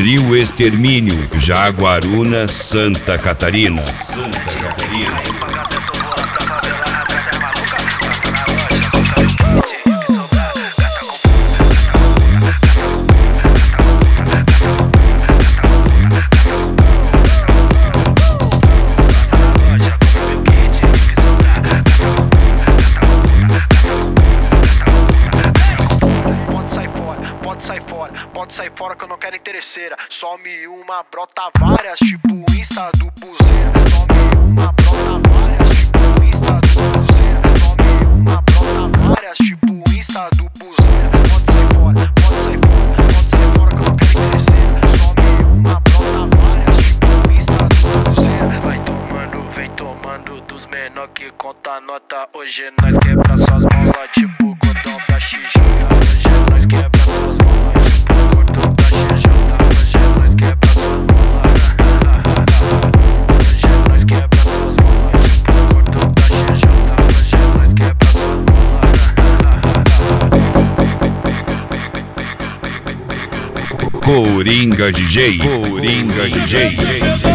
Trio Extermínio, Jaguaruna, Santa Catarina. Pode sair fora que eu não quero interesseira. Some uma, brota várias, tipo Insta do buzeiro. Some uma, brota várias, tipo Insta do buzeiro. Some uma, brota várias, tipo Insta do buzeiro. Pode sair fora, pode sair fora, pode sair fora que eu não quero interesseira. Some uma, brota várias, tipo Insta do buzeiro. Vai tomando, vem tomando dos menor que conta nota. Hoje nós quebra suas bolas, tipo gordão da XJ. Hoje nós quebra suas bolas, tipo gordão da XJ. Hoje nós quebra suas bolas. Hoje nós quebra suas bolas, tipo gordão da XJ. Hoje nós quebra suas bolas. Coringa DJ, Coringa DJ.